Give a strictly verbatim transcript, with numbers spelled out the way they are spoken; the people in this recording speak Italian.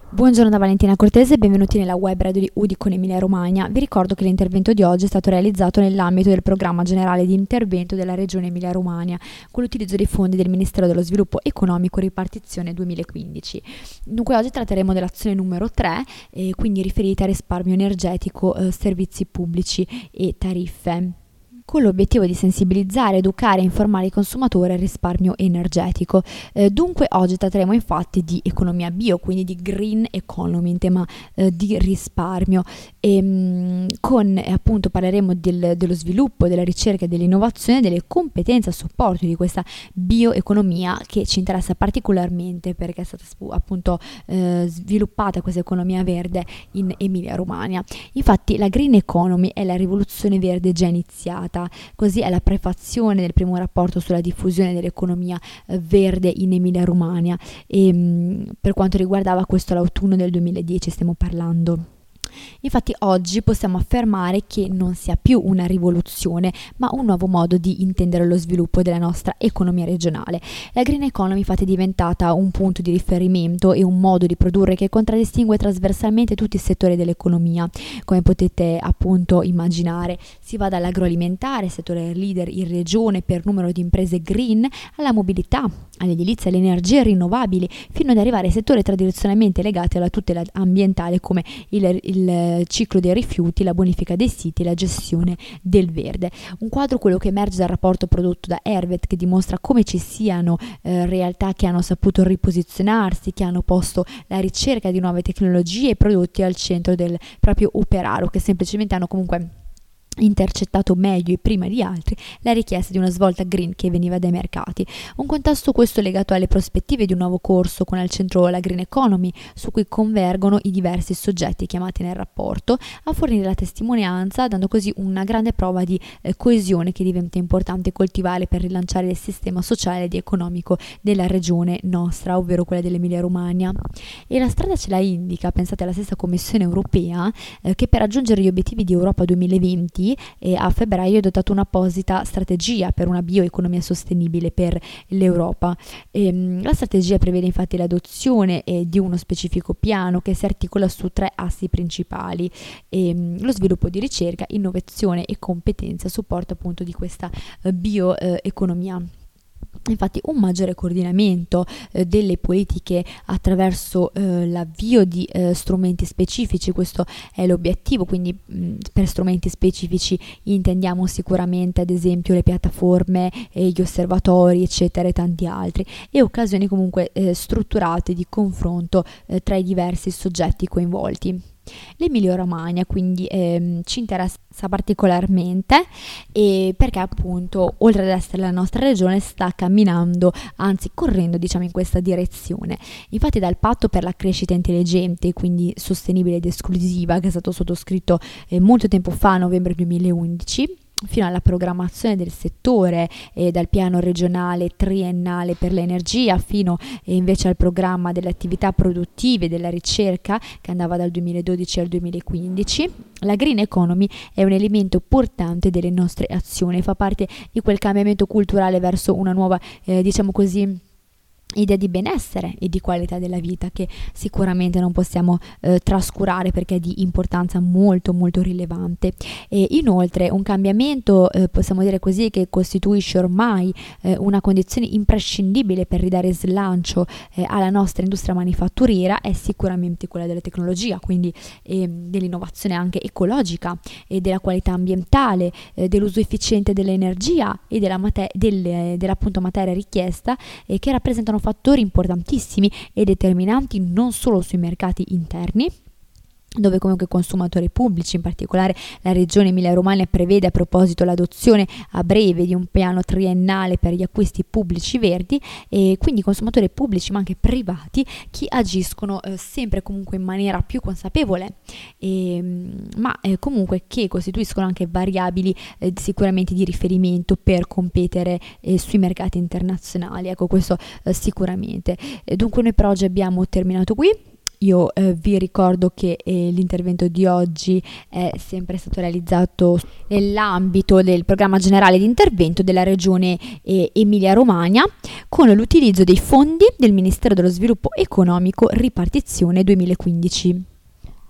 Buongiorno da Valentina Cortese e benvenuti nella web radio di Udine con Emilia Romagna. Vi ricordo che l'intervento di oggi è stato realizzato nell'ambito del programma generale di intervento della Regione Emilia Romagna con l'utilizzo dei fondi del Ministero dello Sviluppo Economico Ripartizione duemilaquindici. Dunque oggi tratteremo dell'azione numero tre, eh, quindi riferita a risparmio energetico, eh, servizi pubblici e tariffe, con l'obiettivo di sensibilizzare, educare e informare i consumatori al risparmio energetico. Eh, dunque oggi tratteremo infatti di economia bio, quindi di green economy, in tema eh, di risparmio, e mh, con eh, appunto parleremo del, dello sviluppo, della ricerca e dell'innovazione, delle competenze a supporto di questa bioeconomia che ci interessa particolarmente perché è stata appunto eh, sviluppata questa economia verde in Emilia Romagna. Infatti la green economy è la rivoluzione verde già iniziata. Così è la prefazione del primo rapporto sulla diffusione dell'economia eh, verde in Emilia Romagna e mh, per quanto riguardava questo l'autunno del duemiladieci stiamo parlando. Infatti oggi possiamo affermare che non sia più una rivoluzione, ma un nuovo modo di intendere lo sviluppo della nostra economia regionale. La green economy infatti è diventata un punto di riferimento e un modo di produrre che contraddistingue trasversalmente tutti i settori dell'economia. Come potete appunto immaginare, si va dall'agroalimentare, settore leader in regione per numero di imprese green, alla mobilità, all'edilizia, alle energie rinnovabili, fino ad arrivare ai settori tradizionalmente legati alla tutela ambientale come il, il ciclo dei rifiuti, la bonifica dei siti, la gestione del verde. Un quadro quello che emerge dal rapporto prodotto da Ervet, che dimostra come ci siano eh, realtà che hanno saputo riposizionarsi, che hanno posto la ricerca di nuove tecnologie e prodotti al centro del proprio operario, che semplicemente hanno comunque intercettato meglio e prima di altri la richiesta di una svolta green che veniva dai mercati. Un contesto questo legato alle prospettive di un nuovo corso con al centro la green economy, su cui convergono i diversi soggetti chiamati nel rapporto a fornire la testimonianza, dando così una grande prova di eh, coesione che diventa importante coltivare per rilanciare il sistema sociale ed economico della regione nostra, ovvero quella dell'Emilia Romagna. E la strada ce la indica, pensate alla stessa Commissione europea, eh, che per raggiungere gli obiettivi di Europa duemilaventi e a febbraio è dotata un'apposita strategia per una bioeconomia sostenibile per l'Europa. E, la strategia prevede infatti l'adozione eh, di uno specifico piano che si articola su tre assi principali: e, lo sviluppo di ricerca, innovazione e competenza a supporto appunto di questa eh, bioeconomia. Infatti un maggiore coordinamento eh, delle politiche attraverso eh, l'avvio di eh, strumenti specifici, questo è l'obiettivo, quindi mh, per strumenti specifici intendiamo sicuramente ad esempio le piattaforme, eh, gli osservatori eccetera e tanti altri, e occasioni comunque eh, strutturate di confronto eh, tra i diversi soggetti coinvolti. L'Emilia Romagna quindi ehm, ci interessa particolarmente e perché appunto oltre ad essere la nostra regione sta camminando, anzi correndo diciamo in questa direzione. Infatti dal patto per la crescita intelligente, quindi sostenibile ed esclusiva, che è stato sottoscritto eh, molto tempo fa, novembre duemilaundici, fino alla programmazione del settore e dal piano regionale triennale per l'energia fino e invece al programma delle attività produttive e della ricerca che andava dal duemiladodici al duemilaquindici, la green economy è un elemento portante delle nostre azioni, fa parte di quel cambiamento culturale verso una nuova eh, diciamo così idea di benessere e di qualità della vita che sicuramente non possiamo eh, trascurare perché è di importanza molto molto rilevante. E inoltre un cambiamento eh, possiamo dire così che costituisce ormai eh, una condizione imprescindibile per ridare slancio eh, alla nostra industria manifatturiera è sicuramente quella della tecnologia, quindi eh, dell'innovazione anche ecologica e della qualità ambientale, eh, dell'uso efficiente dell'energia e della, mate- del, dell'appunto materia richiesta eh, che rappresentano fattori importantissimi e determinanti non solo sui mercati interni, dove comunque i consumatori pubblici, in particolare la regione Emilia Romagna, prevede a proposito l'adozione a breve di un piano triennale per gli acquisti pubblici verdi, e quindi consumatori pubblici ma anche privati che agiscono eh, sempre comunque in maniera più consapevole, e, ma eh, comunque che costituiscono anche variabili eh, sicuramente di riferimento per competere eh, sui mercati internazionali. Ecco, questo eh, sicuramente. E dunque noi per oggi abbiamo terminato qui. Io eh, vi ricordo che eh, l'intervento di oggi è sempre stato realizzato nell'ambito del programma generale di intervento della regione eh, Emilia-Romagna con l'utilizzo dei fondi del Ministero dello Sviluppo Economico Ripartizione duemilaquindici.